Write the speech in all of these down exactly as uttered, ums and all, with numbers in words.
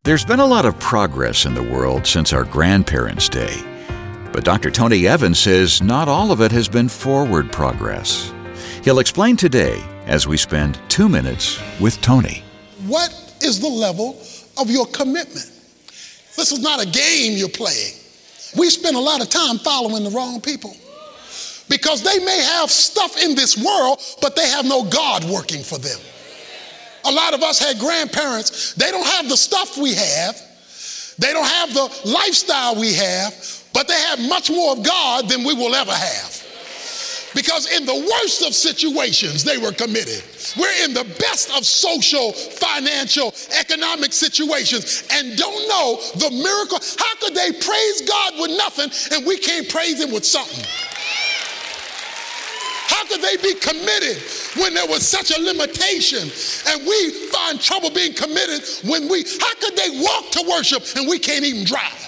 There's been a lot of progress in the world since our grandparents' day. But Doctor Tony Evans says not all of it has been forward progress. He'll explain today as we spend two minutes with Tony. What is the level of your commitment? This is not a game you're playing. We spend a lot of time following the wrong people because they may have stuff in this world, but they have no God working for them. A lot of us had grandparents. They don't have the stuff we have. They don't have the lifestyle we have, but they have much more of God than we will ever have. Because in the worst of situations, they were committed. We're in the best of social, financial, economic situations and don't know the miracle. How could they praise God with nothing and we can't praise him with something? How could they be committed when there was such a limitation and we find trouble being committed when we, how could they walk to worship and we can't even drive?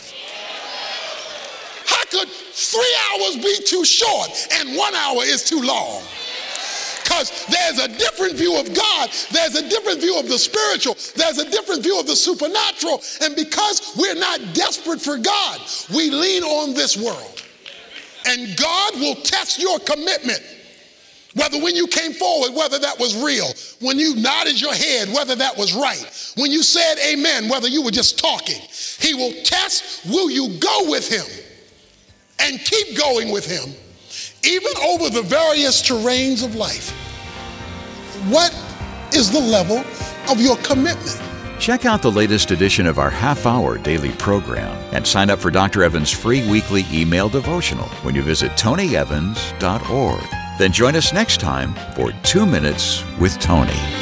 How could three hours be too short and one hour is too long? Because there's a different view of God, there's a different view of the spiritual, there's a different view of the supernatural, and because we're not desperate for God, we lean on this world. And God will test your commitment. Whether when you came forward, whether that was real, when you nodded your head, whether that was right, when you said amen, whether you were just talking. He will test, will you go with him and keep going with him, even over the various terrains of life? What is the level of your commitment? Check out the latest edition of our half-hour daily program and sign up for Doctor Evans' free weekly email devotional when you visit tony evans dot org. Then join us next time for Two Minutes with Tony.